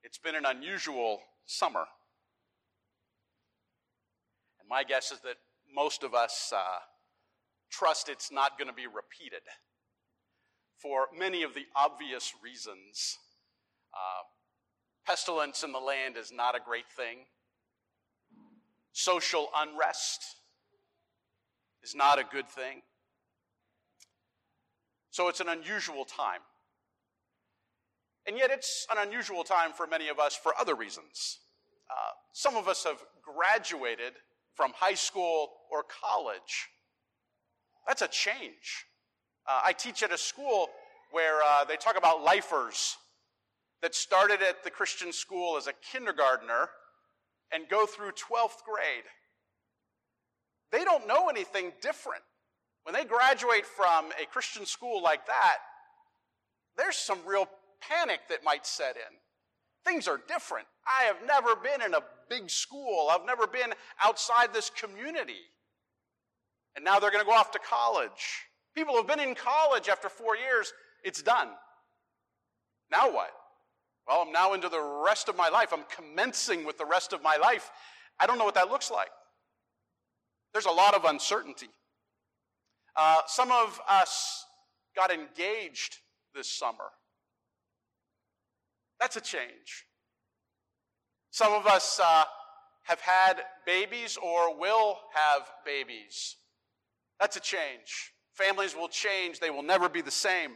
It's been an unusual summer. And my guess is that most of us trust it's not going to be repeated for many of the obvious reasons. Pestilence in the land is not a great thing. Social unrest is not a good thing. So it's an unusual time. And yet it's an unusual time for many of us for other reasons. Some of us have graduated from high school or college. That's a change. I teach at a school where they talk about lifers that started at the Christian school as a kindergartner and go through 12th grade. They don't know anything different. When they graduate from a Christian school like that, there's some real panic that might set in. Things are different. I have never been in a big school. I've never been outside this community. And now they're going to go off to college. People have been in college after 4 years. It's done. Now what? Well, I'm now into the rest of my life. I'm commencing with the rest of my life. I don't know what that looks like. There's a lot of uncertainty. Some of us got engaged this summer. That's a change. Some of us have had babies or will have babies. That's a change. Families will change. They will never be the same.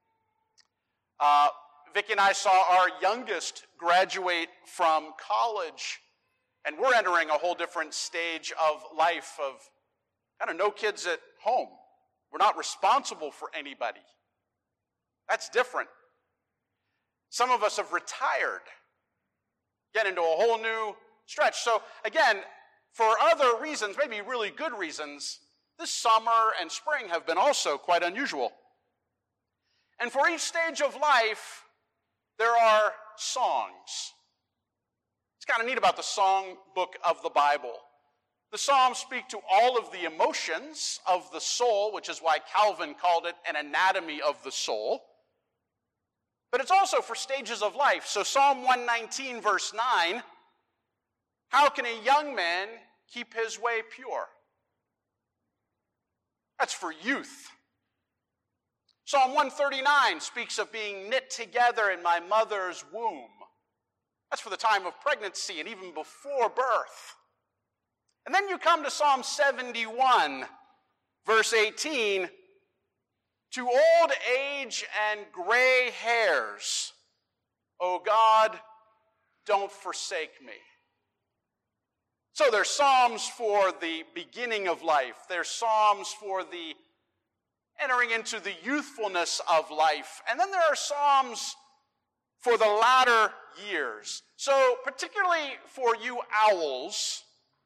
Vicki and I saw our youngest graduate from college, and we're entering a whole different stage of life of kind of no kids at home. We're not responsible for anybody. That's different. Some of us have retired, get into a whole new stretch. So again, for other reasons, maybe really good reasons, this summer and spring have been also quite unusual. And for each stage of life, there are songs. It's kind of neat about the song book of the Bible. The Psalms speak to all of the emotions of the soul, which is why Calvin called it an anatomy of the soul. But it's also for stages of life. So Psalm 119, verse 9, how can a young man keep his way pure? That's for youth. Psalm 139 speaks of being knit together in my mother's womb. That's for the time of pregnancy and even before birth. And then you come to Psalm 71, verse 18, to old age and gray hairs, O God, don't forsake me. So there's psalms for the beginning of life. There's psalms for the entering into the youthfulness of life. And then there are psalms for the latter years. So particularly for you owls,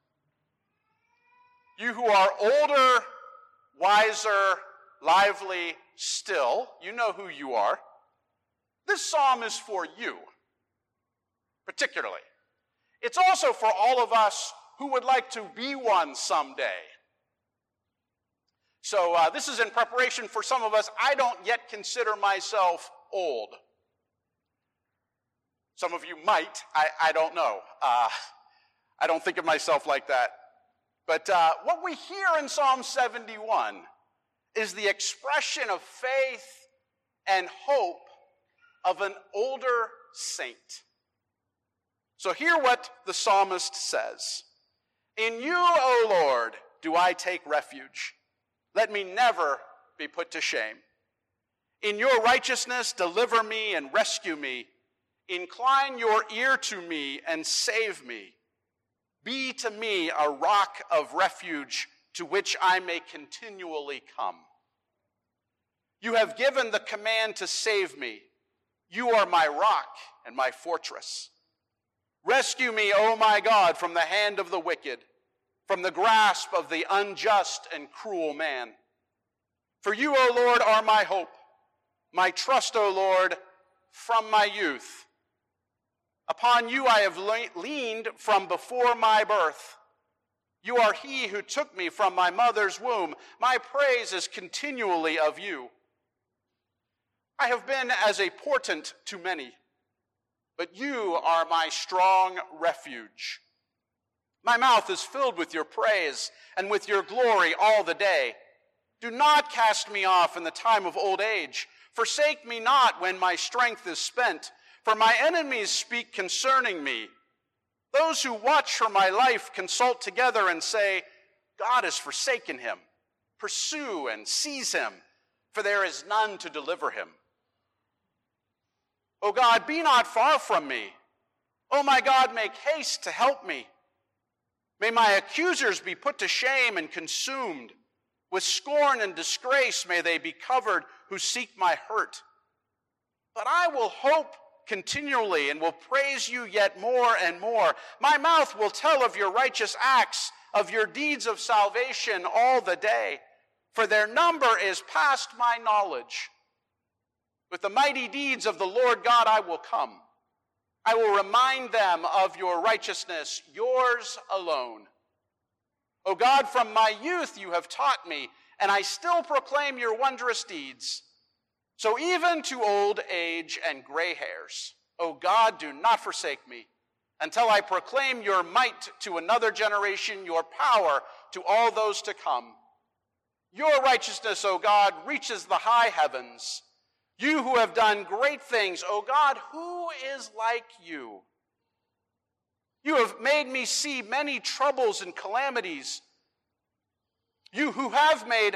you who are older, wiser, lively still, you know who you are. This psalm is for you, particularly. It's also for all of us who would like to be one someday. So this is in preparation for some of us. I don't yet consider myself old. Some of you might. I don't know. I don't think of myself like that. But what we hear in Psalm 71 is the expression of faith and hope of an older saint. So hear what the psalmist says. In you, O Lord, do I take refuge. Let me never be put to shame. In your righteousness, deliver me and rescue me. Incline your ear to me and save me. Be to me a rock of refuge to which I may continually come. You have given the command to save me. You are my rock and my fortress. Rescue me, O my God, from the hand of the wicked, from the grasp of the unjust and cruel man. For you, O Lord, are my hope, my trust, O Lord, from my youth. Upon you I have leaned from before my birth. You are he who took me from my mother's womb. My praise is continually of you. I have been as a portent to many, but you are my strong refuge. My mouth is filled with your praise and with your glory all the day. Do not cast me off in the time of old age. Forsake me not when my strength is spent, for my enemies speak concerning me. Those who watch for my life consult together and say, God has forsaken him. Pursue and seize him, for there is none to deliver him. O God, be not far from me. O my God, make haste to help me. May my accusers be put to shame and consumed. With scorn and disgrace may they be covered who seek my hurt. But I will hope continually and will praise you yet more and more. My mouth will tell of your righteous acts, of your deeds of salvation all the day, for their number is past my knowledge. With the mighty deeds of the Lord God I will come. I will remind them of your righteousness, yours alone. O God, from my youth you have taught me, and I still proclaim your wondrous deeds. So even to old age and gray hairs, O God, do not forsake me, until I proclaim your might to another generation, your power to all those to come. Your righteousness, O God, reaches the high heavens. You who have done great things, O God, who is like you? You have made me see many troubles and calamities. You who have made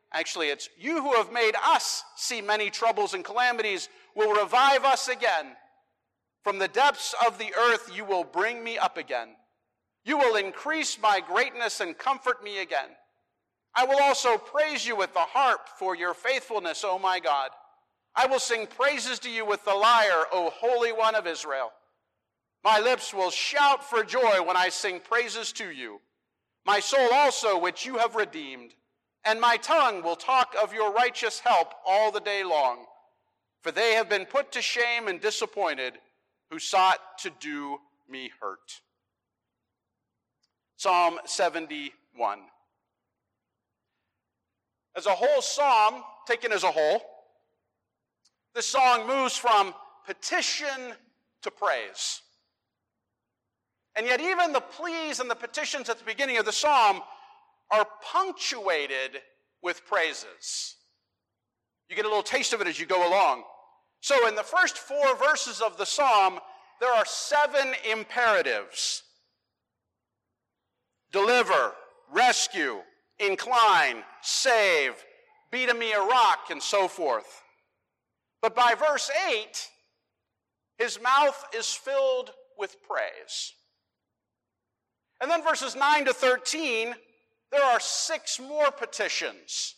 us see many troubles and calamities will revive us again. From the depths of the earth you will bring me up again. You will increase my greatness and comfort me again. I will also praise you with the harp for your faithfulness, O my God. I will sing praises to you with the lyre, O Holy One of Israel. My lips will shout for joy when I sing praises to you. My soul also, which you have redeemed, and my tongue will talk of your righteous help all the day long. For they have been put to shame and disappointed who sought to do me hurt. Psalm 71. As a whole psalm, taken as a whole, this song moves from petition to praise. And yet even the pleas and the petitions at the beginning of the psalm are punctuated with praises. You get a little taste of it as you go along. So in the first 4 verses of the psalm, there are 7 imperatives. Deliver, rescue, incline, save, be to me a rock, and so forth. But by verse 8, his mouth is filled with praise. And then verses 9 to 13, there are 6 more petitions.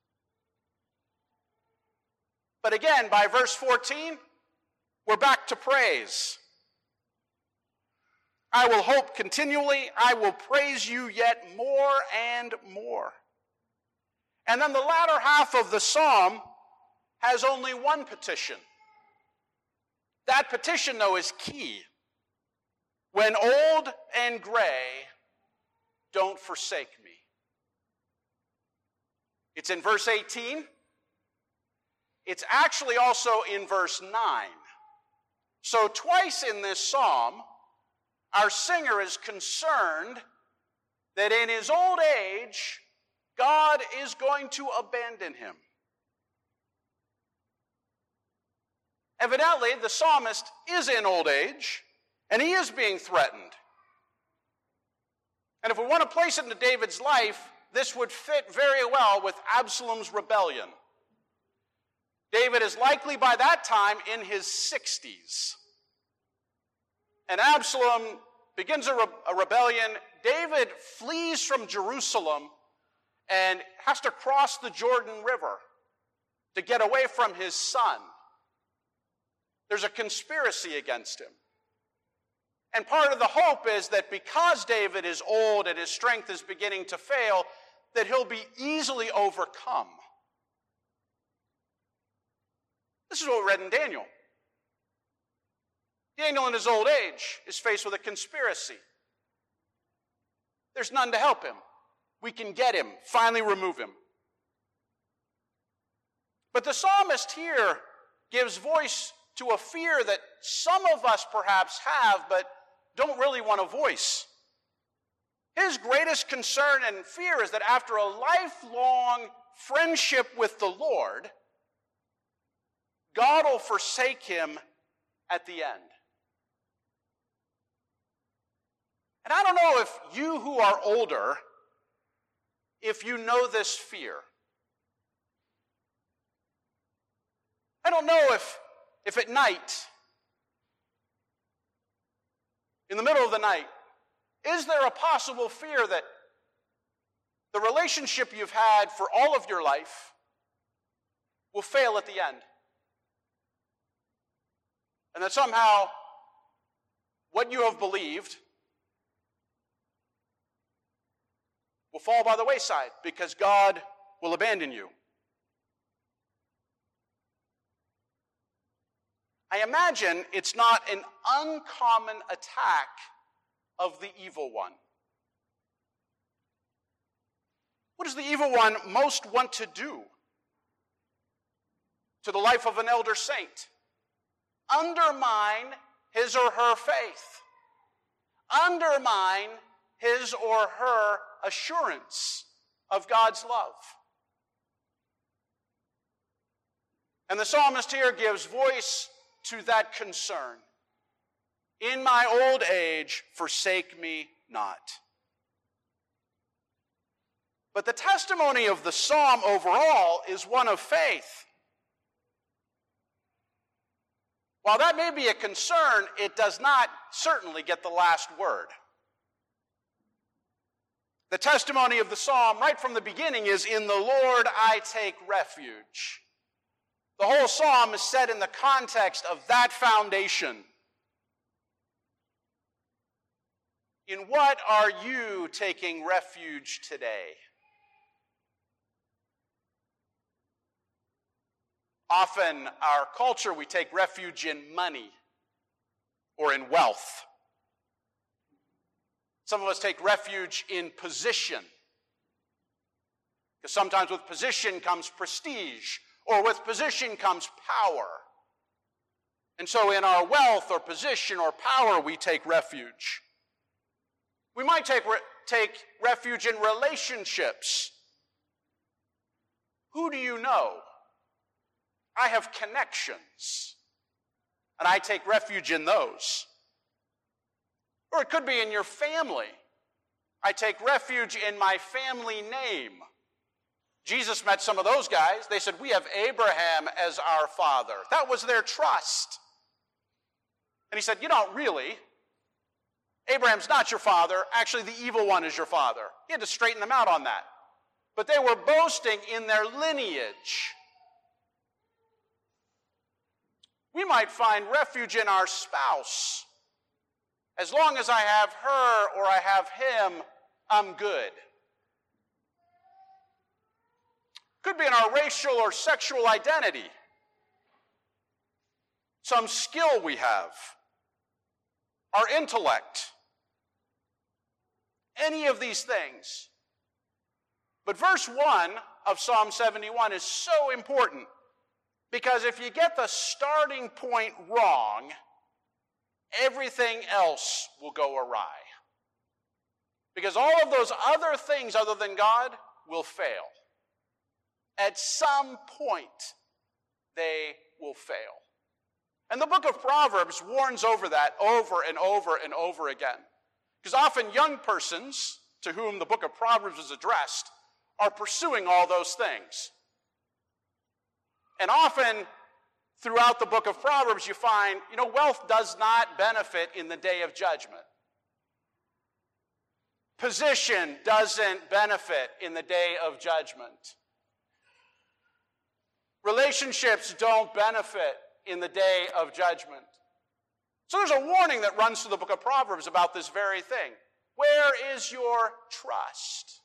But again, by verse 14, we're back to praise. I will hope continually, I will praise you yet more and more. And then the latter half of the psalm has only one petition. That petition, though, is key. When old and gray, don't forsake me. It's in verse 18. It's actually also in verse 9. So twice in this psalm, our singer is concerned that in his old age, God is going to abandon him. Evidently, the psalmist is in old age, and he is being threatened. And if we want to place it into David's life, this would fit very well with Absalom's rebellion. David is likely by that time in his 60s. And Absalom begins a rebellion. David flees from Jerusalem and has to cross the Jordan River to get away from his son. There's a conspiracy against him. And part of the hope is that because David is old and his strength is beginning to fail, that he'll be easily overcome. This is what we read in Daniel. Daniel in his old age is faced with a conspiracy. There's none to help him. We can get him, finally remove him. But the psalmist here gives voice to a fear that some of us perhaps have but don't really want to voice. His greatest concern and fear is that after a lifelong friendship with the Lord, God will forsake him at the end. And I don't know if you who are older, if you know this fear. I don't know if at night, in the middle of the night, is there a possible fear that the relationship you've had for all of your life will fail at the end? And that somehow what you have believed will fall by the wayside because God will abandon you. I imagine it's not an uncommon attack of the evil one. What does the evil one most want to do to the life of an elder saint? Undermine his or her faith. Undermine his or her assurance of God's love. And the psalmist here gives voice to that concern. In my old age, forsake me not. But the testimony of the psalm overall is one of faith. While that may be a concern, it does not certainly get the last word. The testimony of the psalm right from the beginning is, in the Lord I take refuge. The whole psalm is set in the context of that foundation. In what are you taking refuge today? Often, our culture, we take refuge in money or in wealth. Some of us take refuge in position. Because sometimes with position comes prestige, or with position comes power. And so in our wealth or position or power, we take refuge. We might take refuge in relationships. Who do you know? I have connections, and I take refuge in those. Or it could be in your family. I take refuge in my family name. Jesus met some of those guys. They said, we have Abraham as our father. That was their trust. And he said, you don't really. Abraham's not your father. Actually, the evil one is your father. He had to straighten them out on that. But they were boasting in their lineage. We might find refuge in our spouse. As long as I have her or I have him, I'm good. Could be in our racial or sexual identity. Some skill we have. Our intellect. Any of these things. But verse 1 of Psalm 71 is so important. Because if you get the starting point wrong, everything else will go awry. Because all of those other things other than God will fail. At some point, they will fail. And the book of Proverbs warns over that over and over and over again. Because often young persons to whom the book of Proverbs is addressed are pursuing all those things. And often, throughout the book of Proverbs, you find, wealth does not benefit in the day of judgment. Position doesn't benefit in the day of judgment. Relationships don't benefit in the day of judgment. So there's a warning that runs through the book of Proverbs about this very thing. Where is your trust?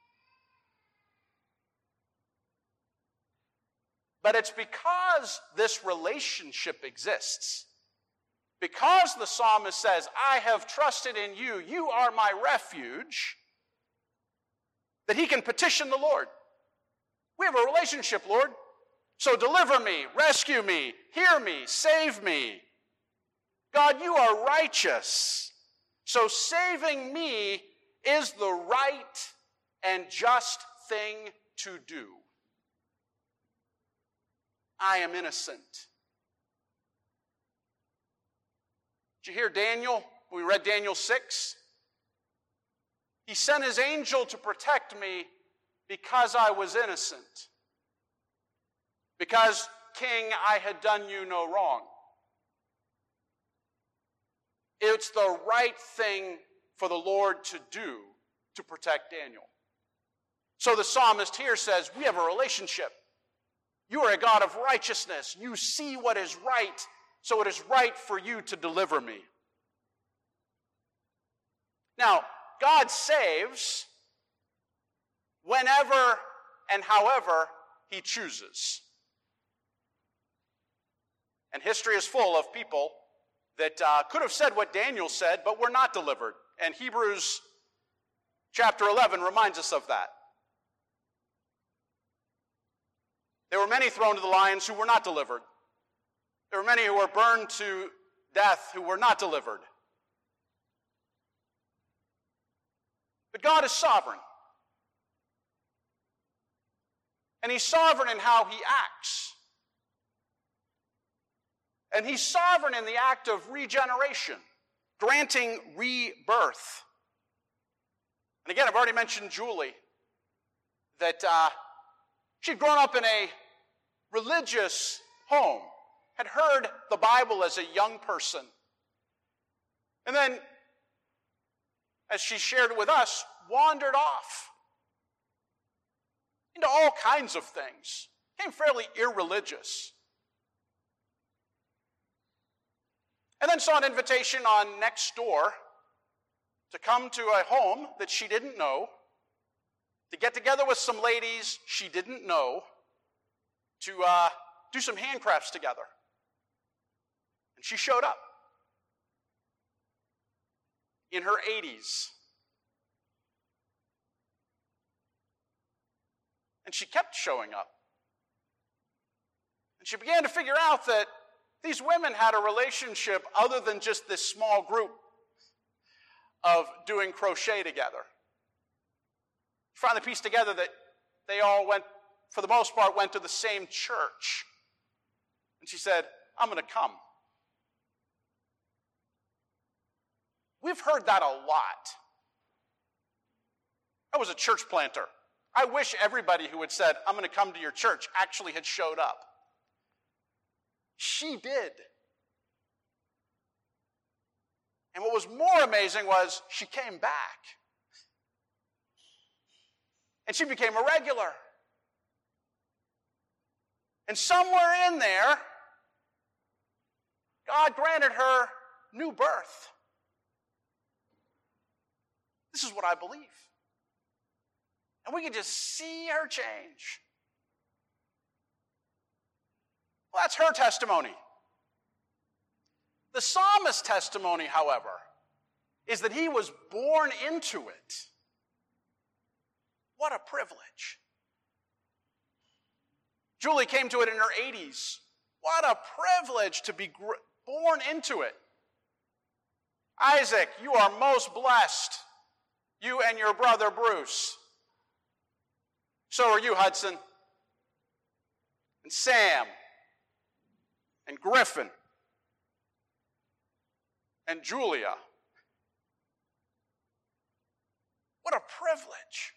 But it's because this relationship exists, because the psalmist says, I have trusted in you, you are my refuge, that he can petition the Lord. We have a relationship, Lord. So deliver me, rescue me, hear me, save me. God, you are righteous. So saving me is the right and just thing to do. I am innocent. Did you hear Daniel? We read Daniel 6. He sent his angel to protect me because I was innocent. Because, King, I had done you no wrong. It's the right thing for the Lord to do to protect Daniel. So the psalmist here says, we have a relationship. You are a God of righteousness. You see what is right, so it is right for you to deliver me. Now, God saves whenever and however he chooses. And history is full of people that could have said what Daniel said, but were not delivered. And Hebrews chapter 11 reminds us of that. There were many thrown to the lions who were not delivered. There were many who were burned to death who were not delivered. But God is sovereign. And he's sovereign in how he acts. And he's sovereign in the act of regeneration, granting rebirth. And again, I've already mentioned Julie, that she'd grown up in a religious home, had heard the Bible as a young person. And then, as she shared with us, wandered off into all kinds of things, became fairly irreligious. And then saw an invitation on Nextdoor to come to a home that she didn't know, to get together with some ladies she didn't know, to do some handcrafts together. And she showed up in her 80s. And she kept showing up. And she began to figure out that these women had a relationship other than just this small group of doing crochet together. She finally pieced together that they all went, for the most part, went to the same church. And she said, I'm going to come. We've heard that a lot. I was a church planter. I wish everybody who had said, I'm going to come to your church, actually had showed up. She did. And what was more amazing was she came back. And she became a regular. And somewhere in there, God granted her new birth. This is what I believe. And we can just see her change. Well, that's her testimony. The psalmist's testimony, however, is that he was born into it. What a privilege. Julie came to it in her 80s. What a privilege to be born into it. Isaac, you are most blessed. You and your brother Bruce. So are you, Hudson. And Sam. And Griffin. And Julia. What a privilege.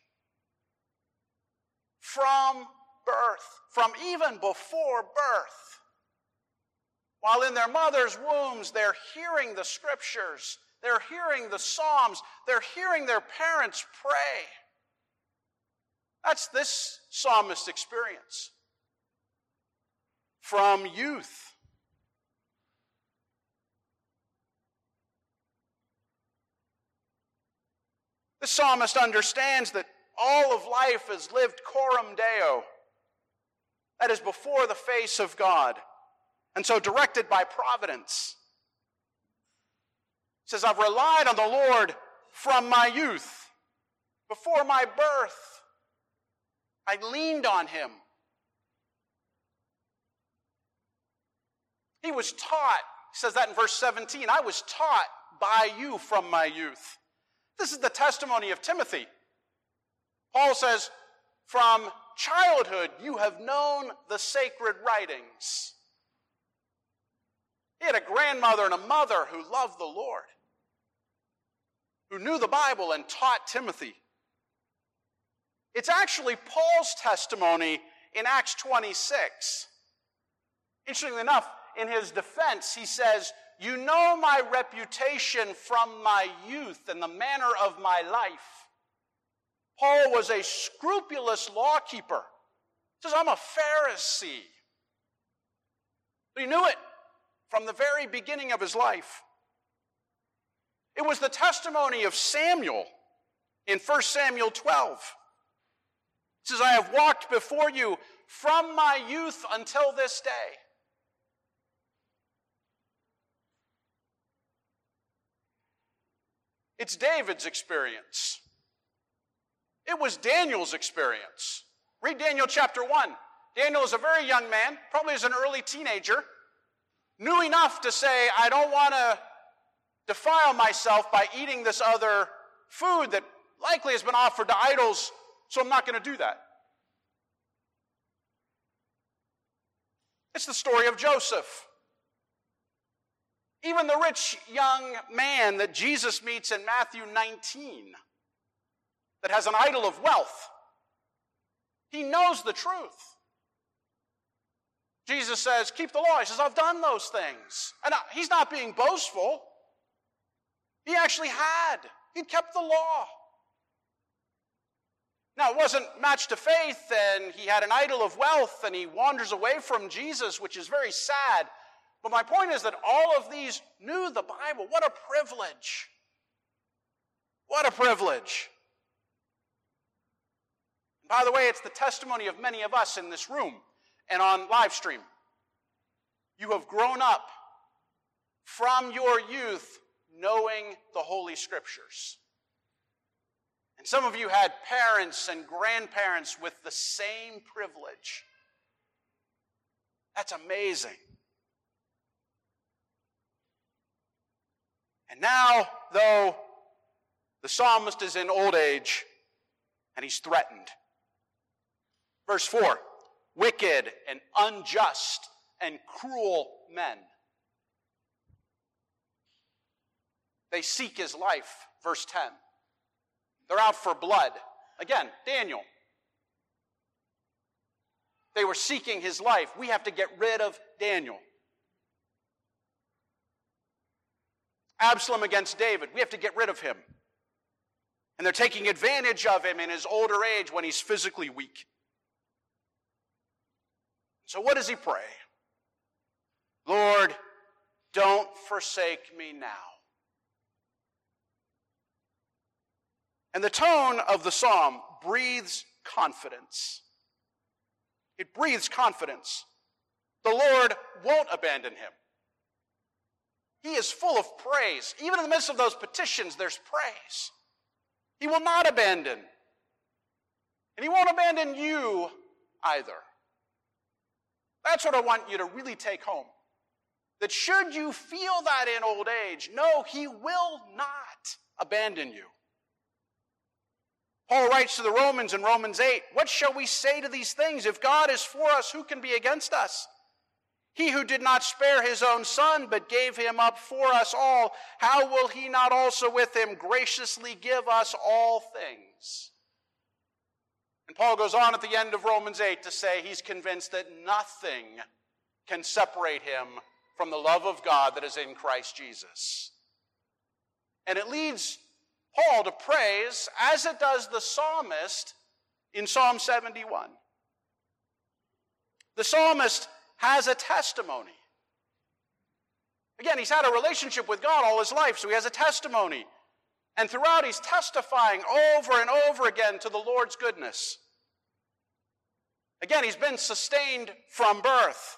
From birth, from even before birth, while in their mother's wombs, they're hearing the scriptures, they're hearing the Psalms, they're hearing their parents pray. That's this psalmist's experience. From youth. The psalmist understands that all of life is lived coram Deo. That is before the face of God. And so directed by providence. He says, I've relied on the Lord from my youth. Before my birth, I leaned on him. He was taught, he says that in verse 17, I was taught by you from my youth. This is the testimony of Timothy. Paul says, from childhood you have known the sacred writings. He had a grandmother and a mother who loved the Lord, who knew the Bible and taught Timothy. It's actually Paul's testimony in Acts 26. Interestingly enough, in his defense, he says, you know my reputation from my youth and the manner of my life. Paul was a scrupulous lawkeeper. He says, I'm a Pharisee. But he knew it from the very beginning of his life. It was the testimony of Samuel in 1 Samuel 12. He says, I have walked before you from my youth until this day. It's David's experience. It was Daniel's experience. Read Daniel chapter 1. Daniel is a very young man, probably as an early teenager, knew enough to say, I don't want to defile myself by eating this other food that likely has been offered to idols, so I'm not going to do that. It's the story of Joseph. Even the rich young man that Jesus meets in Matthew 19, that has an idol of wealth, he knows the truth. Jesus says, keep the law. He says, I've done those things. And he's not being boastful. He actually had. He'd kept the law. Now, it wasn't matched to faith, and he had an idol of wealth, and he wanders away from Jesus, which is very sad. But my point is that all of these knew the Bible. What a privilege. What a privilege. And by the way, it's the testimony of many of us in this room and on live stream. You have grown up from your youth knowing the Holy Scriptures. And some of you had parents and grandparents with the same privilege. That's amazing. And now, though, the psalmist is in old age, and he's threatened. Verse 4, wicked and unjust and cruel men. They seek his life, verse 10. They're out for blood. Again, Daniel. They were seeking his life. We have to get rid of Daniel. Absalom against David. We have to get rid of him. And they're taking advantage of him in his older age when he's physically weak. So what does he pray? Lord, don't forsake me now. And the tone of the psalm breathes confidence. It breathes confidence. The Lord won't abandon him. He is full of praise. Even in the midst of those petitions, there's praise. He will not abandon. And he won't abandon you either. That's what I want you to really take home. That should you feel that in old age, no, he will not abandon you. Paul writes to the Romans in Romans 8, what shall we say to these things? If God is for us, who can be against us? He who did not spare his own son, but gave him up for us all, how will he not also with him graciously give us all things? And Paul goes on at the end of Romans 8 to say he's convinced that nothing can separate him from the love of God that is in Christ Jesus. And it leads Paul to praise, as it does the psalmist in Psalm 71. The psalmist has a testimony. Again, he's had a relationship with God all his life, so he has a testimony. And throughout, he's testifying over and over again to the Lord's goodness. Again, he's been sustained from birth.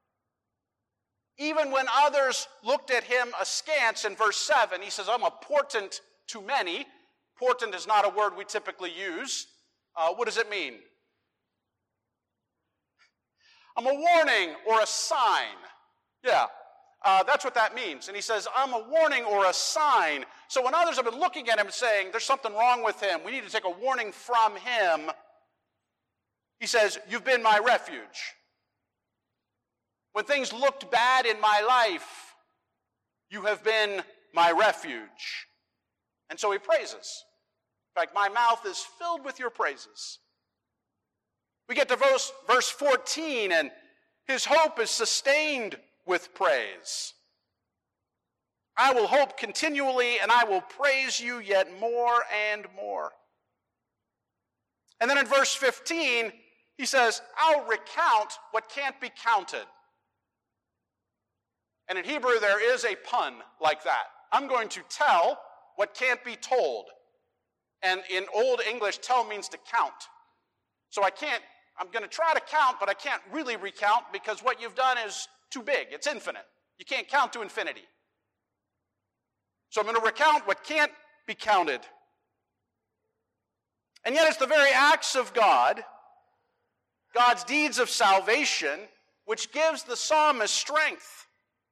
Even when others looked at him askance, in verse 7, he says, I'm a portent to many. Portent is not a word we typically use. What does it mean? I'm a warning or a sign. Yeah, that's what that means. And he says, I'm a warning or a sign. So when others have been looking at him and saying, there's something wrong with him, we need to take a warning from him, he says, you've been my refuge. When things looked bad in my life, you have been my refuge. And so he praises. In fact, my mouth is filled with your praises. We get to verse 14, and his hope is sustained with praise. I will hope continually, and I will praise you yet more and more. And then in verse 15, he says, I'll recount what can't be counted. And in Hebrew, there is a pun like that. I'm going to tell what can't be told. And in Old English, tell means to count. So I'm going to try to count, but I can't really recount because what you've done is too big. It's infinite. You can't count to infinity. So I'm going to recount what can't be counted. And yet it's the very acts of God, God's deeds of salvation, which gives the psalmist strength.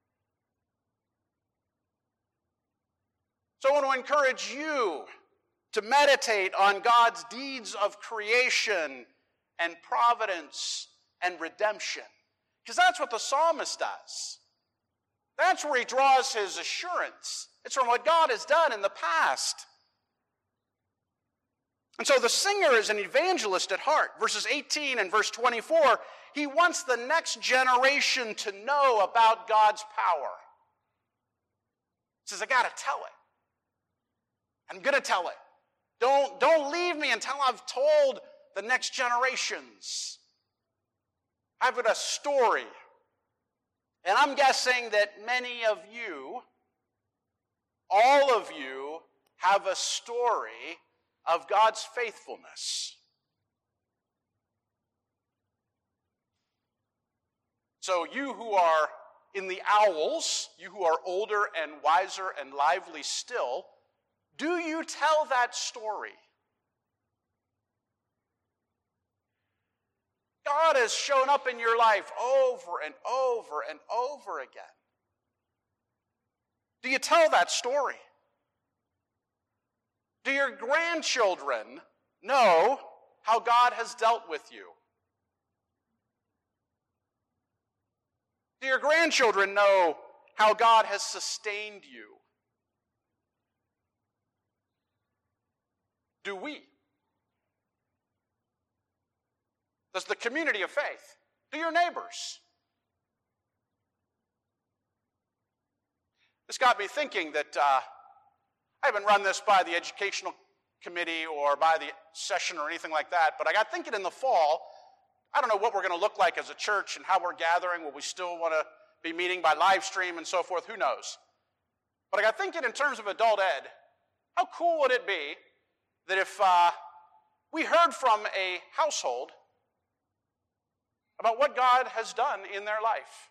So I want to encourage you to meditate on God's deeds of creation and providence and redemption. Because that's what the psalmist does. That's where he draws his assurance. It's from what God has done in the past. And so the singer is an evangelist at heart. Verses 18 and verse 24, he wants the next generation to know about God's power. He says, I got to tell it. I'm going to tell it. Don't leave me until I've told the next generations. I've got a story. And I'm guessing that many of you, all of you, have a story of God's faithfulness. So you who are in the owls, you who are older and wiser and lively still, do you tell that story? God has shown up in your life over and over and over again. Do you tell that story? Do your grandchildren know how God has dealt with you? Do your grandchildren know how God has sustained you? Do we? Does the community of faith? Do your neighbors? This got me thinking that I haven't run this by the educational committee or by the session or anything like that, but I got thinking in the fall, I don't know what we're going to look like as a church and how we're gathering. Will we still want to be meeting by live stream and so forth? Who knows? But I got thinking in terms of adult ed, how cool would it be that if we heard from a household about what God has done in their life?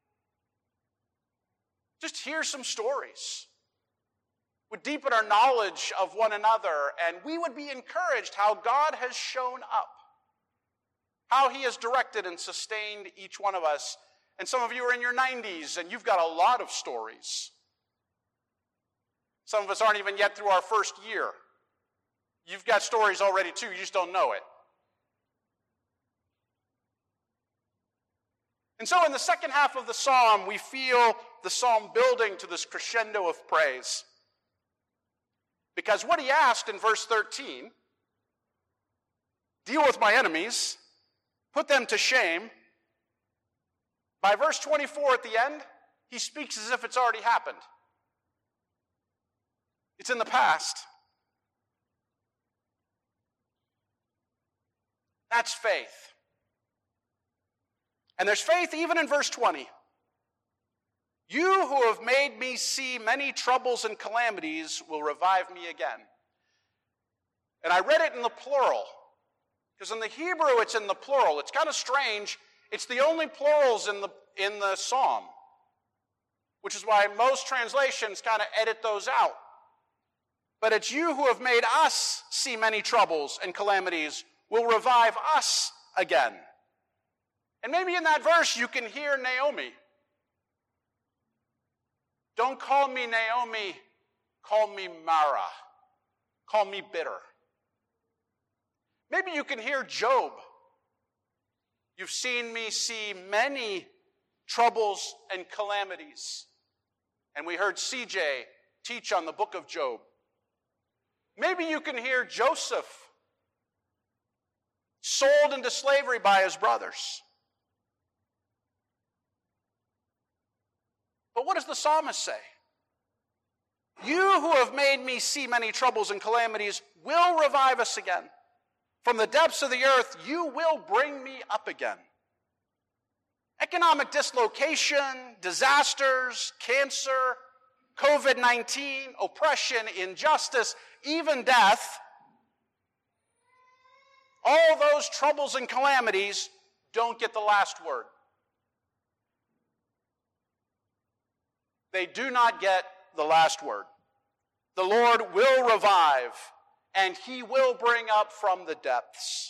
Just hear some stories. Would deepen our knowledge of one another, and we would be encouraged how God has shown up, how he has directed and sustained each one of us. And some of you are in your 90s, and you've got a lot of stories. Some of us aren't even yet through our first year. You've got stories already too, you just don't know it. And so in the second half of the psalm, we feel the psalm building to this crescendo of praise. Because what he asked in verse 13, deal with my enemies, put them to shame. By verse 24 at the end, he speaks as if it's already happened. It's in the past. That's faith. And there's faith even in verse 20. You who have made me see many troubles and calamities will revive me again. And I read it in the plural, because in the Hebrew it's in the plural. It's kind of strange. It's the only plurals in the psalm, which is why most translations kind of edit those out. But it's you who have made us see many troubles and calamities will revive us again. And maybe in that verse you can hear Naomi. Don't call me Naomi, call me Mara. Call me bitter. Maybe you can hear Job. You've seen me see many troubles and calamities. And we heard CJ teach on the book of Job. Maybe you can hear Joseph, sold into slavery by his brothers. But what does the psalmist say? You who have made me see many troubles and calamities will revive us again. From the depths of the earth, you will bring me up again. Economic dislocation, disasters, cancer, COVID-19, oppression, injustice, even death, all those troubles and calamities don't get the last word. They do not get the last word. The Lord will revive, and He will bring up from the depths.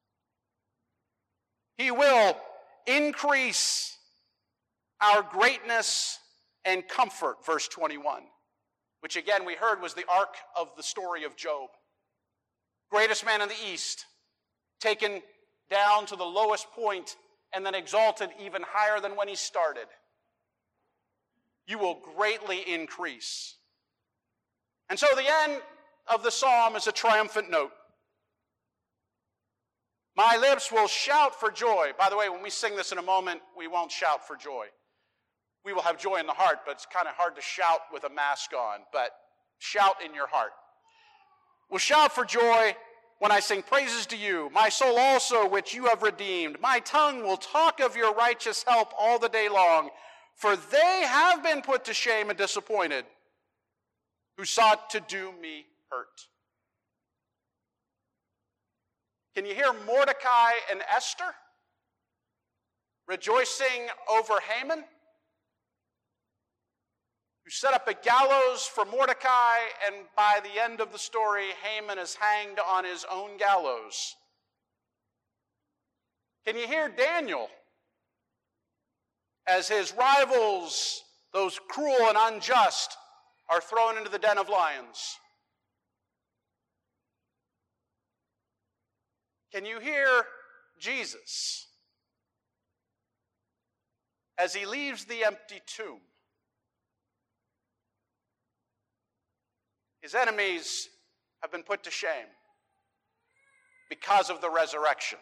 He will increase our greatness and comfort, verse 21, which again we heard was the arc of the story of Job. Greatest man in the East, taken down to the lowest point and then exalted even higher than when he started. You will greatly increase. And so the end of the psalm is a triumphant note. My lips will shout for joy. By the way, when we sing this in a moment, we won't shout for joy. We will have joy in the heart, but it's kind of hard to shout with a mask on. But shout in your heart. We'll shout for joy when I sing praises to you, my soul also, which you have redeemed. My tongue will talk of your righteous help all the day long, for they have been put to shame and disappointed, who sought to do me hurt. Can you hear Mordecai and Esther rejoicing over Haman, who set up a gallows for Mordecai, and by the end of the story, Haman is hanged on his own gallows? Can you hear Daniel as his rivals, those cruel and unjust, are thrown into the den of lions? Can you hear Jesus as he leaves the empty tomb? His enemies have been put to shame because of the resurrection.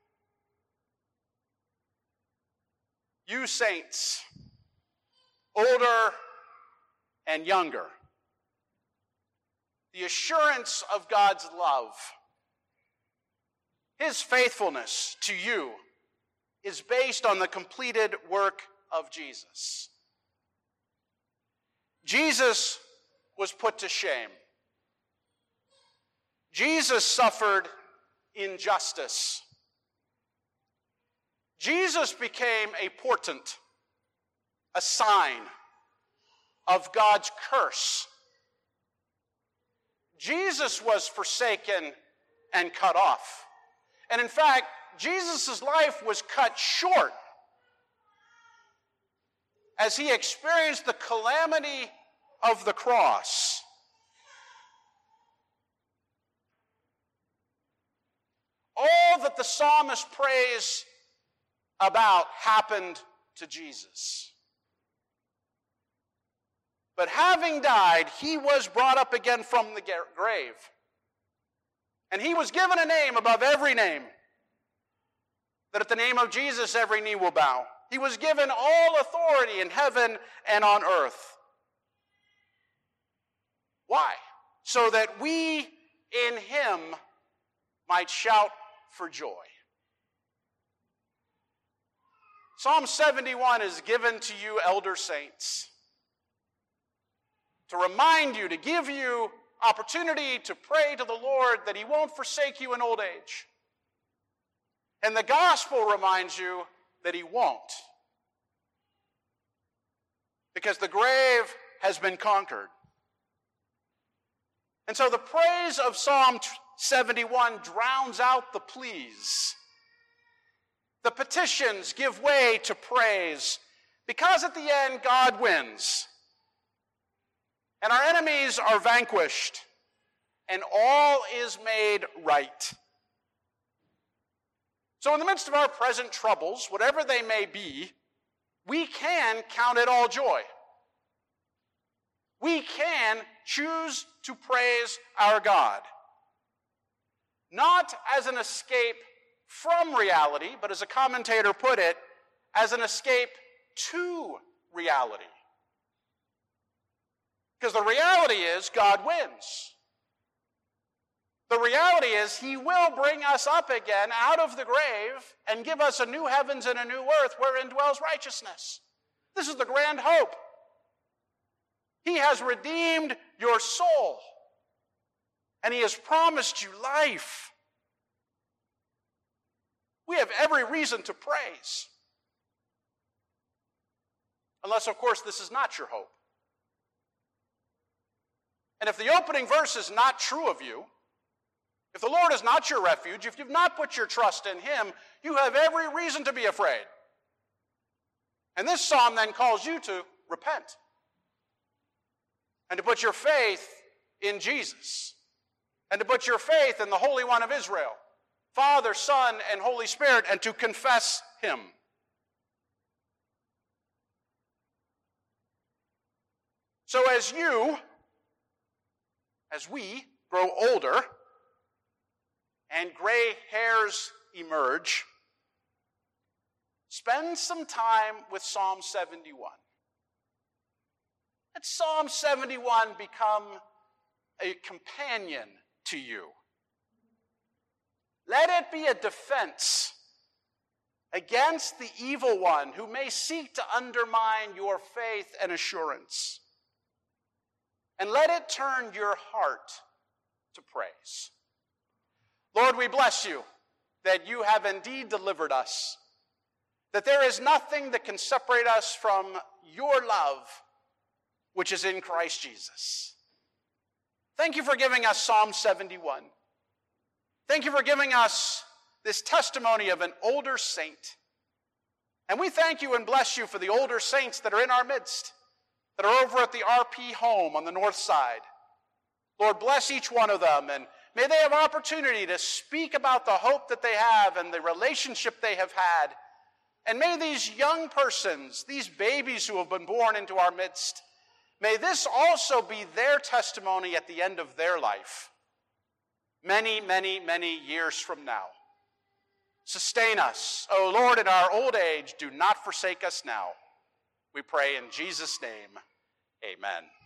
You saints, older and younger, the assurance of God's love, His faithfulness to you, is based on the completed work of Jesus. Jesus was put to shame. Jesus suffered injustice. Jesus became a portent, a sign of God's curse. Jesus was forsaken and cut off. And in fact, Jesus' life was cut short as he experienced the calamity of the cross. All that the psalmist prays about happened to Jesus. But having died, he was brought up again from the grave. And he was given a name above every name, that at the name of Jesus every knee will bow. He was given all authority in heaven and on earth. Why? So that we in him might shout for joy. Psalm 71 is given to you, elder saints, to remind you, to give you opportunity to pray to the Lord that he won't forsake you in old age. And the gospel reminds you that he won't, because the grave has been conquered. And so the praise of Psalm 71 drowns out the pleas. The petitions give way to praise, because at the end God wins. and our enemies are vanquished, and all is made right. So in the midst of our present troubles, whatever they may be, we can count it all joy. We can choose to praise our God, not as an escape from reality, but as a commentator put it, as an escape to reality. Because the reality is God wins. The reality is He will bring us up again out of the grave and give us a new heavens and a new earth wherein dwells righteousness. This is the grand hope. He has redeemed your soul, and He has promised you life. We have every reason to praise. Unless, of course, this is not your hope. And if the opening verse is not true of you, if the Lord is not your refuge, if you've not put your trust in Him, you have every reason to be afraid. And this psalm then calls you to repent and to put your faith in Jesus and to put your faith in the Holy One of Israel, Father, Son, and Holy Spirit, and to confess Him. So as we grow older and gray hairs emerge, spend some time with Psalm 71. Let Psalm 71 become a companion to you. Let it be a defense against the evil one who may seek to undermine your faith and assurance. And let it turn your heart to praise. Lord, we bless you that you have indeed delivered us, that there is nothing that can separate us from your love, which is in Christ Jesus. Thank you for giving us Psalm 71. Thank you for giving us this testimony of an older saint. And we thank you and bless you for the older saints that are in our midst, that are over at the RP home on the north side. Lord, bless each one of them, and may they have opportunity to speak about the hope that they have and the relationship they have had. And may these young persons, these babies who have been born into our midst, may this also be their testimony at the end of their life, many, many, many years from now. Sustain us, O Lord, in our old age. Do not forsake us now. We pray in Jesus' name, amen.